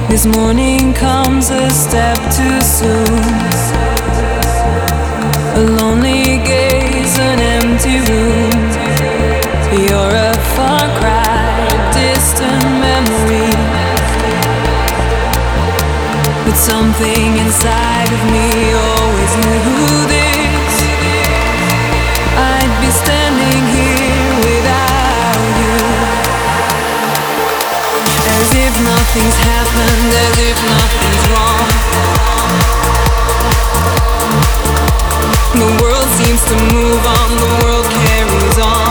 This morning comes a step too soon. A lonely gaze, an empty room. You're a far cry, a distant memory. But something inside of me always knew this. I'd be standing here without you. As if nothing's happened, as if nothing's wrong. The world seems to move on, the world carries on.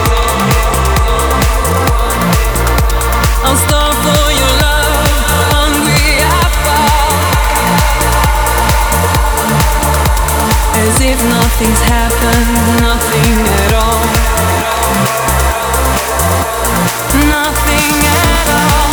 I'll starve for your love, hungry I fall. As if nothing's happened, nothing at all. Nothing at all.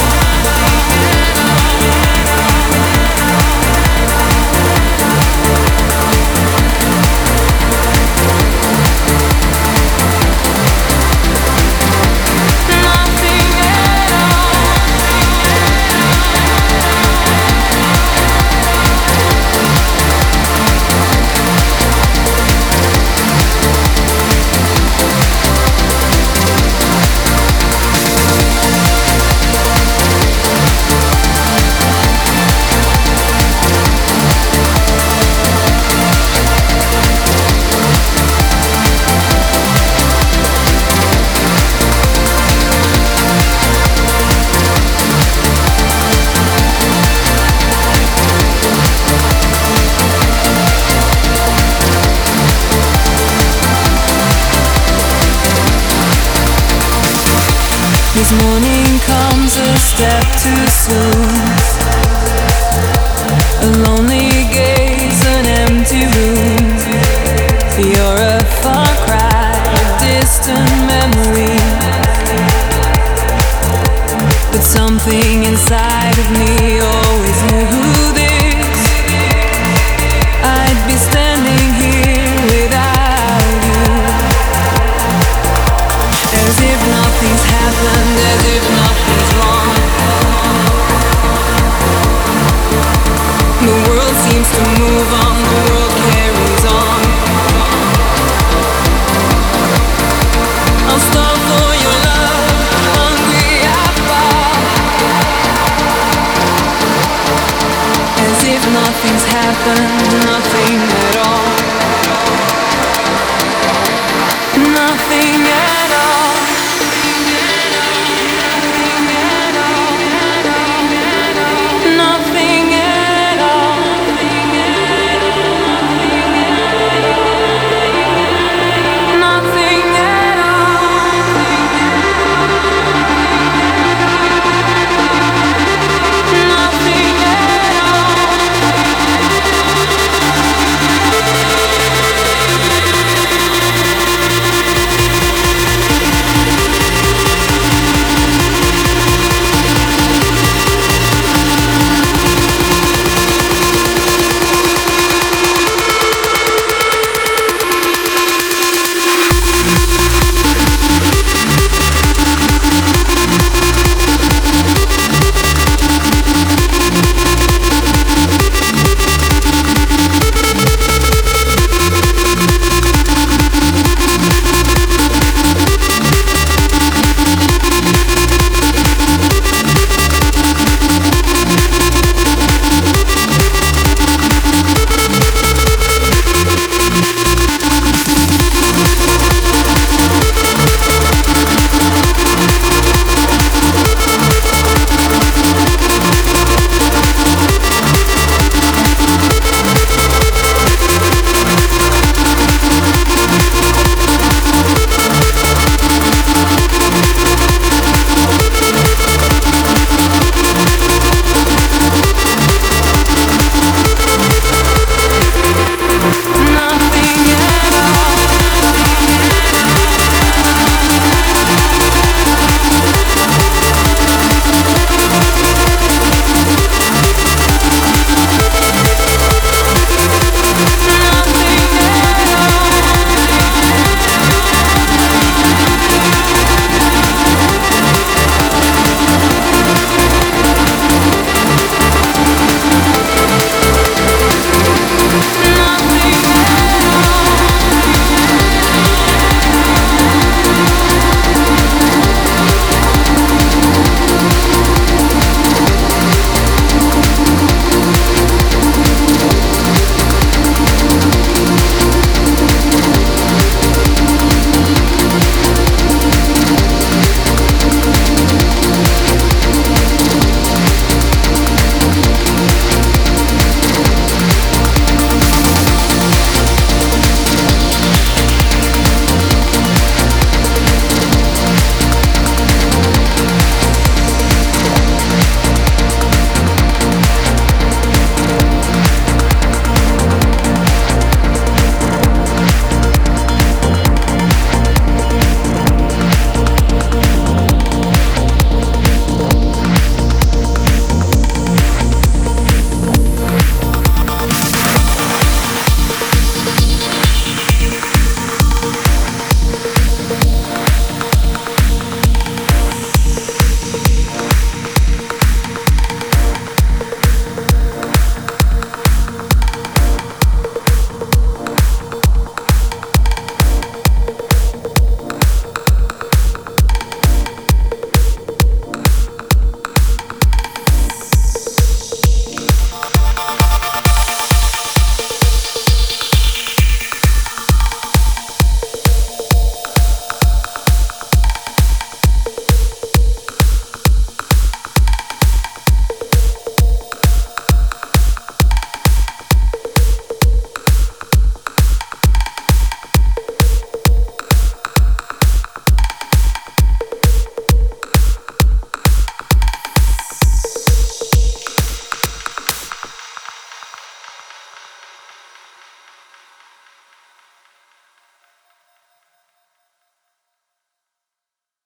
This morning comes a step too soon. A lonely gaze, an empty room. You're a far cry, a distant memory. But something inside of me always knew this. I'd be standing here without you. As if nothing's happened, as if nothing's wrong. The world seems to move on, the world carries on. I'll starve for your love, hungry I fall. As if nothing's happened, nothing at all. Nothing at all.